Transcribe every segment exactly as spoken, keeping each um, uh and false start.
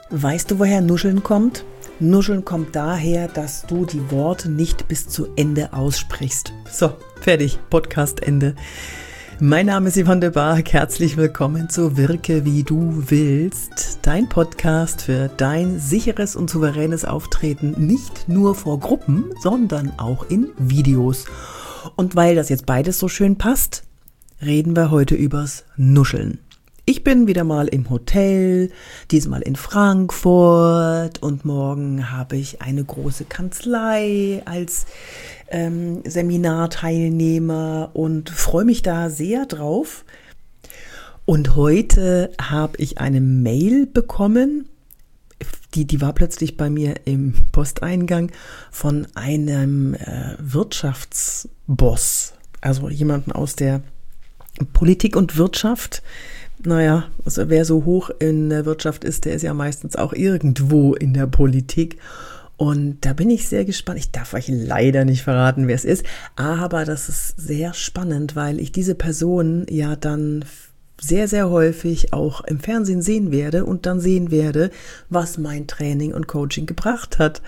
Weißt du, woher Nuscheln kommt? Nuscheln kommt daher, dass du die Worte nicht bis zu Ende aussprichst. So, fertig, Podcast Ende. Mein Name ist Yvonne de Barg, herzlich willkommen zu Wirke wie du willst. Dein Podcast für dein sicheres und souveränes Auftreten, nicht nur vor Gruppen, sondern auch in Videos. Und weil das jetzt beides so schön passt, reden wir heute übers Nuscheln. Ich bin wieder mal im Hotel, diesmal in Frankfurt, und morgen habe ich eine große Kanzlei als ähm, Seminarteilnehmer und freue mich da sehr drauf. Und heute habe ich eine Mail bekommen, die, die war plötzlich bei mir im Posteingang von einem äh, Wirtschaftsboss, also jemanden aus der Politik und Wirtschaft. Naja, also wer so hoch in der Wirtschaft ist, der ist ja meistens auch irgendwo in der Politik. Und da bin ich sehr gespannt. Ich darf euch leider nicht verraten, wer es ist, aber das ist sehr spannend, weil ich diese Person ja dann sehr, sehr häufig auch im Fernsehen sehen werde und dann sehen werde, was mein Training und Coaching gebracht hat.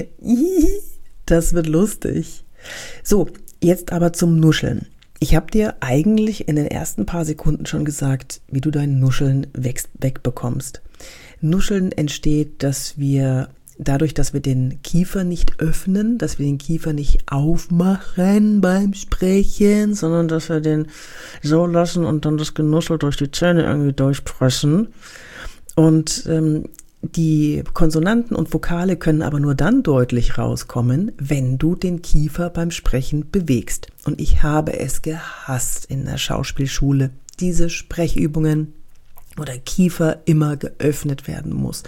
Das wird lustig. So, jetzt aber zum Nuscheln. Ich habe dir eigentlich in den ersten paar Sekunden schon gesagt, wie du dein Nuscheln weg, wegbekommst. Nuscheln entsteht, dass wir dadurch, dass wir den Kiefer nicht öffnen, dass wir den Kiefer nicht aufmachen beim Sprechen, sondern dass wir den so lassen und dann das Genuschel durch die Zähne irgendwie durchpressen. Und ähm, die Konsonanten und Vokale können aber nur dann deutlich rauskommen, wenn du den Kiefer beim Sprechen bewegst. Und ich habe es gehasst in der Schauspielschule, diese Sprechübungen, wo der Kiefer immer geöffnet werden muss.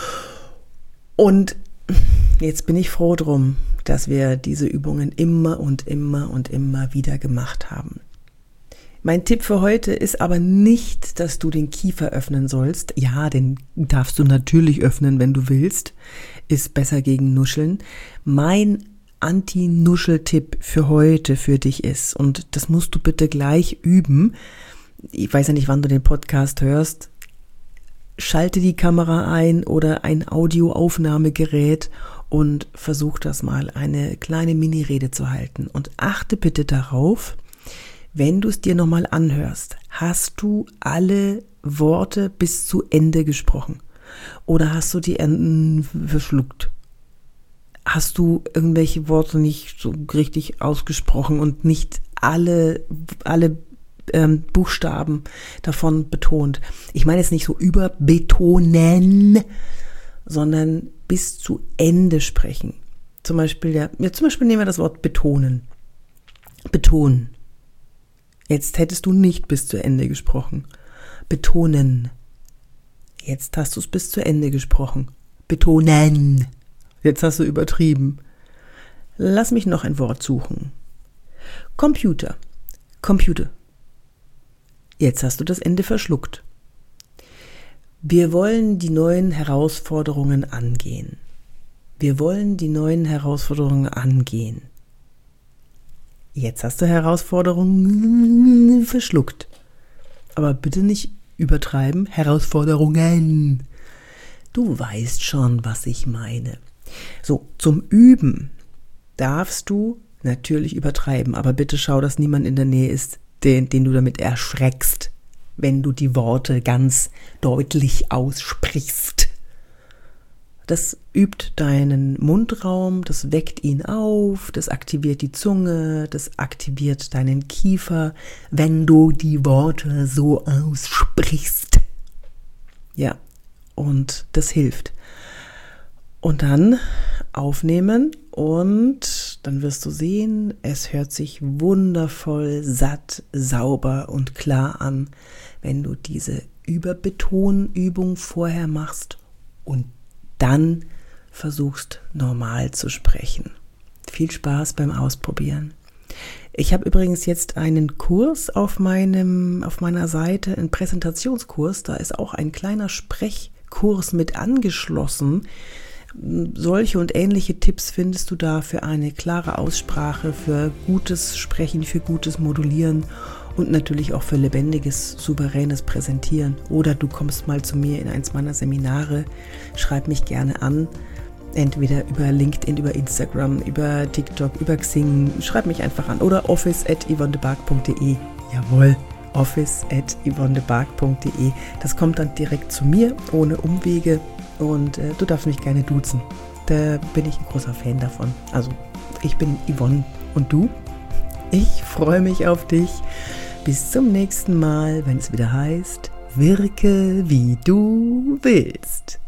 Und jetzt bin ich froh drum, dass wir diese Übungen immer und immer und immer wieder gemacht haben. Mein Tipp für heute ist aber nicht, dass du den Kiefer öffnen sollst. Ja, den darfst du natürlich öffnen, wenn du willst. Ist besser gegen Nuscheln. Mein Anti-Nuschel-Tipp für heute für dich ist, und das musst du bitte gleich üben. Ich weiß ja nicht, wann du den Podcast hörst. Schalte die Kamera ein oder ein Audioaufnahmegerät und versuch das mal, eine kleine Mini-Rede zu halten. Und achte bitte darauf, wenn du es dir nochmal anhörst, hast du alle Worte bis zu Ende gesprochen? Oder hast du die Enden verschluckt? Hast du irgendwelche Worte nicht so richtig ausgesprochen und nicht alle, alle ähm, Buchstaben davon betont? Ich meine jetzt nicht so überbetonen, sondern bis zu Ende sprechen. Zum Beispiel, ja, ja, zum Beispiel nehmen wir das Wort betonen. Betonen. Jetzt hättest du nicht bis zu Ende gesprochen. Betonen. Jetzt hast du es bis zu Ende gesprochen. Betonen. Jetzt hast du übertrieben. Lass mich noch ein Wort suchen. Computer. Computer. Jetzt hast du das Ende verschluckt. Wir wollen die neuen Herausforderungen angehen. Wir wollen die neuen Herausforderungen angehen. Jetzt hast du Herausforderungen verschluckt. Aber bitte nicht übertreiben. Herausforderungen. Du weißt schon, was ich meine. So, zum Üben darfst du natürlich übertreiben. Aber bitte schau, dass niemand in der Nähe ist, den, den du damit erschreckst, wenn du die Worte ganz deutlich aussprichst. Das übt deinen Mundraum, das weckt ihn auf, das aktiviert die Zunge, das aktiviert deinen Kiefer, wenn du die Worte so aussprichst. Ja, und das hilft. Und dann aufnehmen und dann wirst du sehen, es hört sich wundervoll, satt, sauber und klar an, wenn du diese Überbetonübung vorher machst und dann versuchst, normal zu sprechen. Viel Spaß beim Ausprobieren. Ich habe übrigens jetzt einen Kurs auf meinem, auf meiner Seite, einen Präsentationskurs. Da ist auch ein kleiner Sprechkurs mit angeschlossen. Solche und ähnliche Tipps findest du da für eine klare Aussprache, für gutes Sprechen, für gutes Modulieren und natürlich auch für lebendiges, souveränes Präsentieren. Oder du kommst mal zu mir in eins meiner Seminare, schreib mich gerne an, entweder über LinkedIn, über Instagram, über TikTok, über Xing, schreib mich einfach an oder office at yvonnebark punkt de. Jawohl, office at yvonnebark punkt de. Das kommt dann direkt zu mir, ohne Umwege, und äh, du darfst mich gerne duzen. Da bin ich ein großer Fan davon. Also, ich bin Yvonne und du? Ich freue mich auf dich. Bis zum nächsten Mal, wenn es wieder heißt, wirke wie du willst.